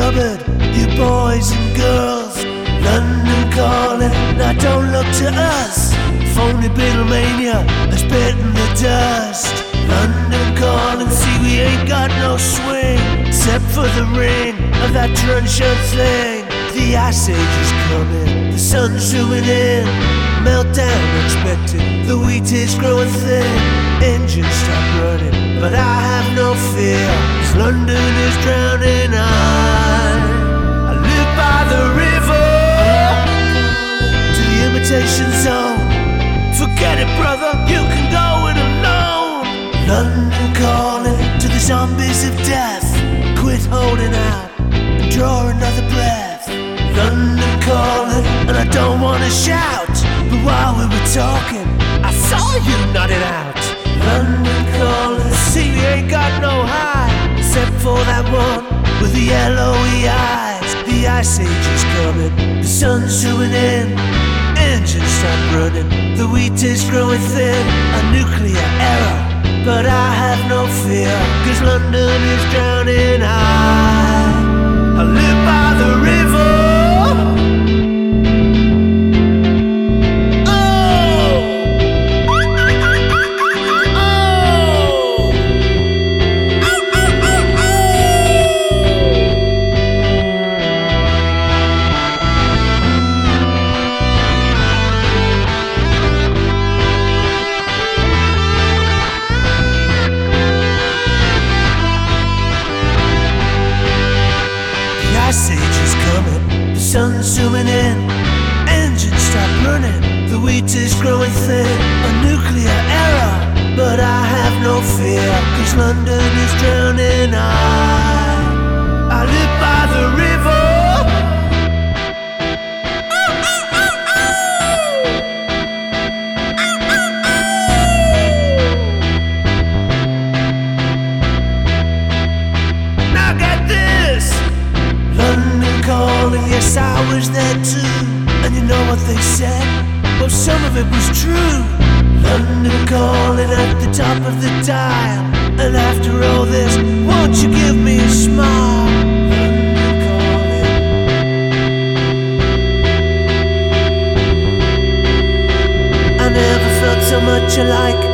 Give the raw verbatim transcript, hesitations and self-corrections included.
cupboard, you boys and girls. London calling, now don't look to us. Phony Beatlemania has bitten the dust. London calling, see we ain't got no swing, except for the ring of that drum-shut thing. The ice age is coming, the sun's zooming in. Meltdown expected, the wheat is growing thin. Engines stop running, but I have no fear, 'cause London is drowning. I, I live by the river, to the imitation zone. Forget it, brother, you can go it alone. London calling to the zombies of death. Quit holding out and draw another breath. London calling, and I don't wanna shout, but while we were talking, I saw you nodding out. London calling, see we ain't got no high, except for that one with the yellowy eyes. The ice age is coming, the sun's zooming in. Engines stop running, the wheat is growing thin. A nuclear error, but I have no fear, 'cause London is drowning. I, I live by the river. The ice age is coming, the sun's zooming in. Engines stop running, the wheat is growing thin. A nuclear error, but I have no fear, 'cause London is drowning. I, I live by the river. Now get this. London calling, yes I was there too. And you know what they said? Well, some of it was true. London calling at the top of the dial. And after all this, won't you give me a smile? London calling. I never felt so much alike